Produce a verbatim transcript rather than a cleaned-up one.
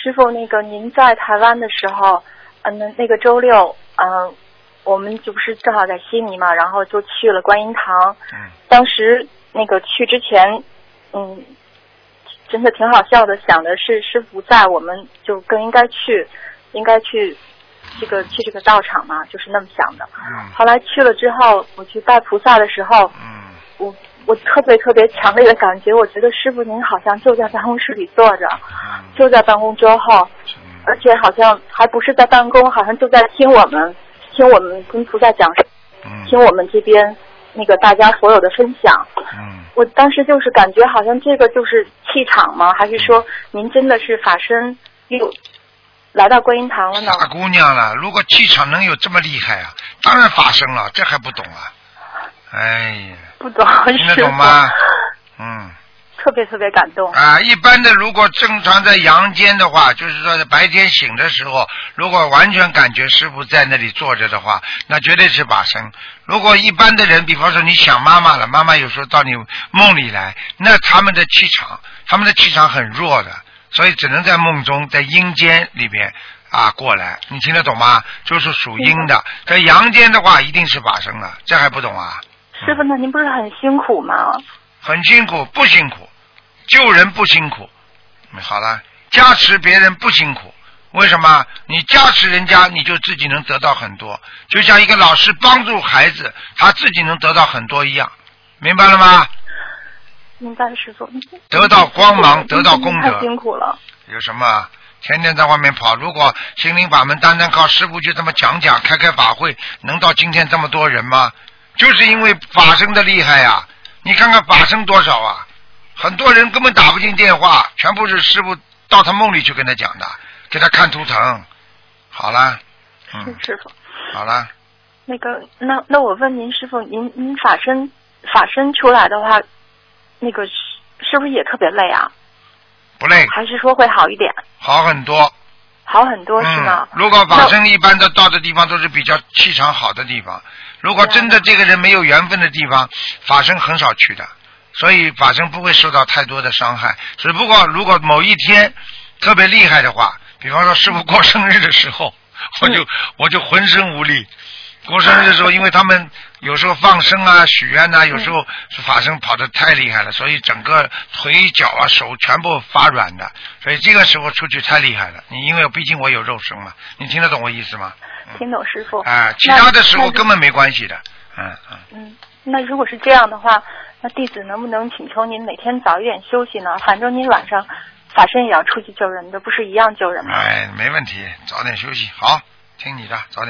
师傅，那个您在台湾的时候，嗯、呃，那个周六，嗯、呃，我们就不是正好在悉尼嘛，然后就去了观音堂。 嗯。当时那个去之前，嗯，真的挺好笑的，想的是师傅在，我们就更应该去，应该去这个去这个道场嘛，就是那么想的。 嗯。 后来去了之后，我去拜菩萨的时候， 嗯， 我我特别特别强烈的感觉，我觉得师傅您好像就在办公室里坐着， 嗯、 就在办公桌后，嗯、而且好像还不是在办公，好像就在听我们听我们跟菩萨讲， 嗯、 听我们这边那个大家所有的分享。 嗯， 我当时就是感觉好像这个就是气场吗？还是说您真的是法身又来到观音堂了呢？ 傻姑娘了，如果气场能有这么厉害啊，当然发生了，这还不懂啊？哎呀， 不懂， 听得懂吗？嗯， 特别特别感动啊！一般的，如果正常在阳间的话，就是说在白天醒的时候，如果完全感觉师父在那里坐着的话，那绝对是法身。如果一般的人，比方说你想妈妈了，妈妈有时候到你梦里来，那他们的气场，他们的气场很弱的，所以只能在梦中，在阴间里边啊过来。你听得懂吗？就是属阴的，在阳间的话一定是法身了，这还不懂啊？ 师傅，那您不是很辛苦吗？ 很辛苦，不辛苦，救人不辛苦。好了，加持别人不辛苦，为什么？你加持人家，你就自己能得到很多，就像一个老师帮助孩子，他自己能得到很多一样，明白了吗？ 明白，师傅。 得到光芒，得到功德。 太辛苦了。 有什么？天天在外面跑，如果心灵法门单单靠师父就这么讲讲，开开法会，能到今天这么多人吗？就是因为法身的厉害呀、啊！你看看法身多少啊！很多人根本打不进电话，全部是师父到他梦里去跟他讲的，给他看图腾。好了，嗯， 是师傅。 好了。 那个，那那我问您，师傅，您您法身法身出来的话，那个是不是也特别累啊？ 不累。 还是说会好一点？ 好很多。 好很多是吗？ 嗯、如果法身一般的到的地方都是比较气场好的地方，如果真的这个人没有缘分的地方，法身很少去的，所以法身不会受到太多的伤害。只不过如果某一天特别厉害的话，比方说师父过生日的时候，我就、嗯、我就浑身无力。过生日的时候，因为他们有时候放生啊、许愿啊，有时候是法身跑得太厉害了，所以整个腿脚啊、手全部发软的，所以这个时候出去太厉害了。你因为毕竟我有肉身嘛，你听得懂我意思吗？ 嗯、听懂师傅。 啊、呃，其他的时候根本没关系的。嗯嗯。 嗯，那如果是这样的话，那弟子能不能请求您每天早一点休息呢？反正您晚上法身也要出去救人的，不是一样救人吗？ 哎，没问题，早点休息。好，听你的，早点。